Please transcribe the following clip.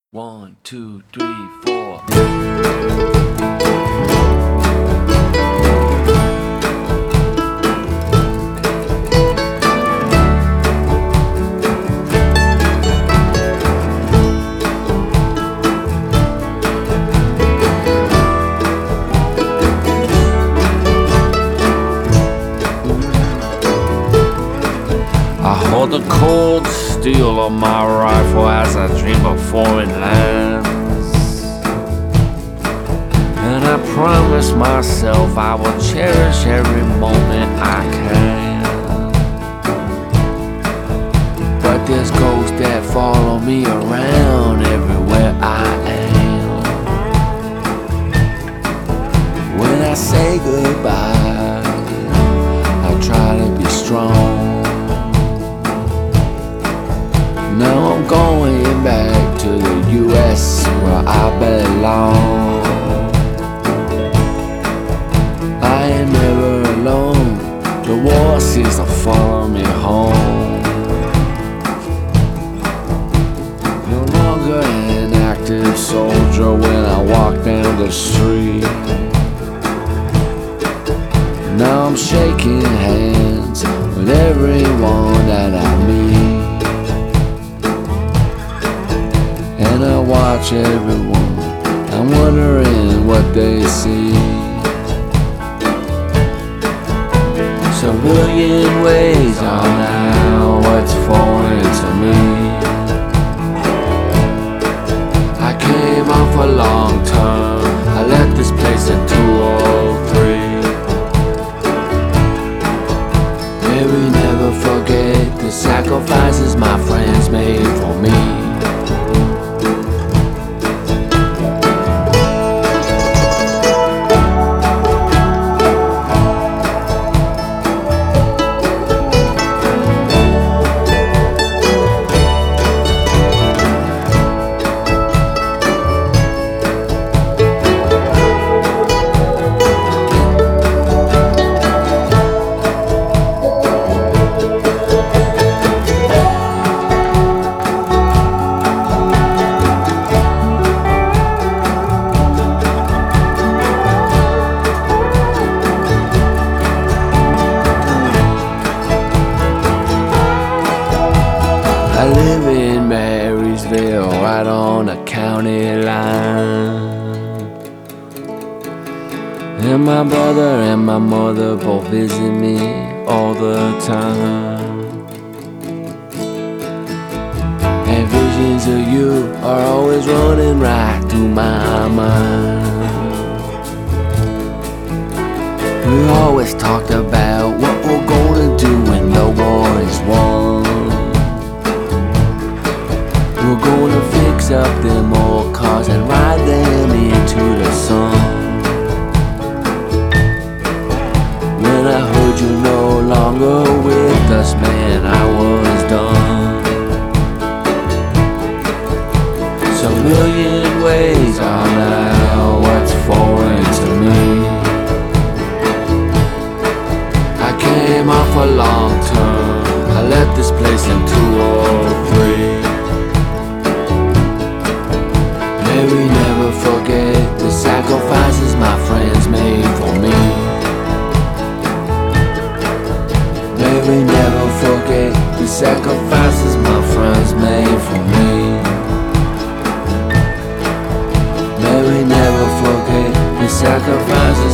One, two, three, four. I hold the cold steel of my rifle as I dream of foreign lands, and I promise myself I will cherish every moment I can. But there's ghosts that follow me around everywhere I am. When I say goodbye, I try to be strong. Now I'm going back to the US where I belong. I ain't never alone. The war seems to follow me home. No longer an active soldier when I walk down the street. Now I'm shaking hands with everyone that I meet. And I watch everyone, I'm wondering what they see. So a million ways are now what's foreign to me. I came off a long term, I left this place in 203. May we never forget the sacrifices my friends made for me. I live in Marysville, right on the county line. And my brother and my mother both visit me all the time. And visions of you are always running right through my mind. We always talked about what we're gonna do when the war is won. We're gonna fix up them old cars and ride them into the sun. When I heard you no longer with us, man, I was done. So a million ways are now what's foreign to me. I came off a long term, I left this place in 203. May we never forget the sacrifices my friends made for me. May we never forget the sacrifices my friends made for me. May we never forget the sacrifices